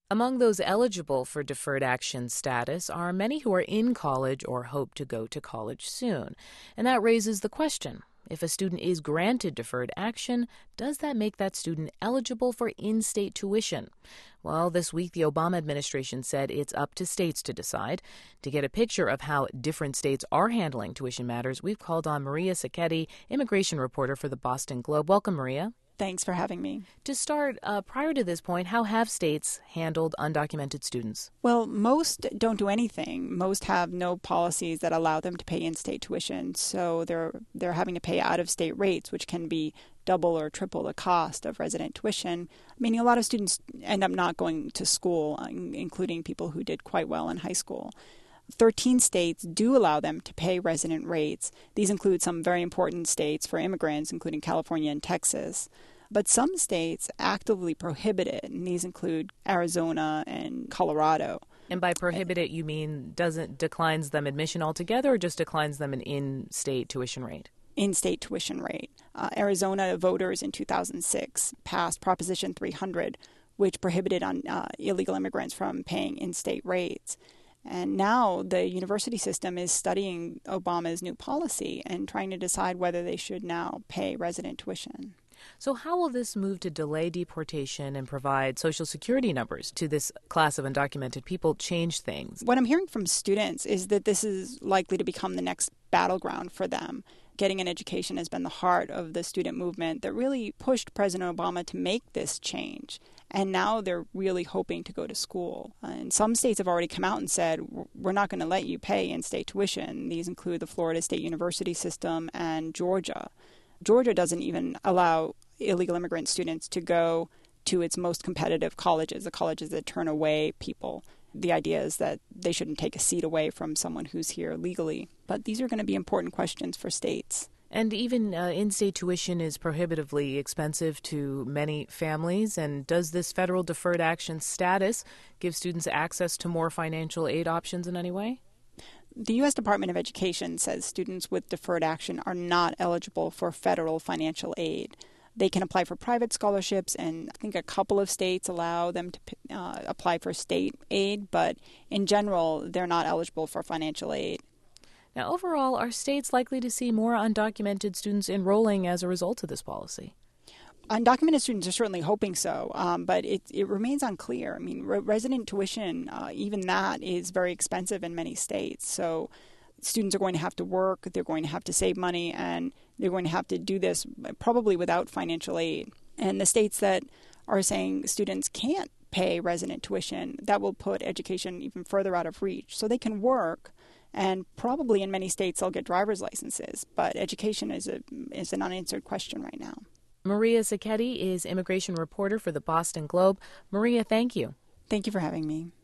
Among those eligible for deferred action status are many who are in college or hope to go to college soon. And that raises the question, if a student is granted deferred action, does that make that student eligible for in-state tuition? Well, this week the Obama administration said it's up to states to decide. To get a picture of how different states are handling tuition matters, we've called on Maria Sacchetti, immigration reporter for the Boston Globe. Welcome, Maria. Thanks for having me. To start, prior to this point, how have states handled undocumented students? Well, most don't do anything. Most have no policies that allow them to pay in-state tuition, so they're having to pay out-of-state rates, which can be double or triple the cost of resident tuition, meaning a lot of students end up not going to school, including people who did quite well in high school. 13 states do allow them to pay resident rates. These include some very important states for immigrants, including California and Texas. But some states actively prohibit it, and these include Arizona and Colorado. And by prohibit it, you mean declines them admission altogether, or just declines them an in-state tuition rate? In-state tuition rate. Arizona voters in 2006 passed Proposition 300, which prohibited illegal immigrants from paying in-state rates. And now the university system is studying Obama's new policy and trying to decide whether they should now pay resident tuition. So how will this move to delay deportation and provide Social Security numbers to this class of undocumented people change things? What I'm hearing from students is that this is likely to become the next battleground for them. Getting an education has been the heart of the student movement that really pushed President Obama to make this change. And now they're really hoping to go to school. And some states have already come out and said, we're not going to let you pay in-state tuition. These include the Florida State University system and Georgia. Georgia doesn't even allow illegal immigrant students to go to its most competitive colleges, the colleges that turn away people. The idea is that they shouldn't take a seat away from someone who's here legally. But these are going to be important questions for states. And even in-state tuition is prohibitively expensive to many families. And does this federal deferred action status give students access to more financial aid options in any way? The U.S. Department of Education says students with deferred action are not eligible for federal financial aid. They can apply for private scholarships, and I think a couple of states allow them to apply for state aid, but in general, they're not eligible for financial aid. Now, overall, are states likely to see more undocumented students enrolling as a result of this policy? Undocumented students are certainly hoping so, but it remains unclear. I mean, resident tuition, even that is very expensive in many states. So students are going to have to work, they're going to have to save money, and they're going to have to do this probably without financial aid. And the states that are saying students can't pay resident tuition, that will put education even further out of reach. So they can work, and probably in many states they'll get driver's licenses, but education is an unanswered question right now. Maria Sacchetti is immigration reporter for the Boston Globe. Maria, thank you. Thank you for having me.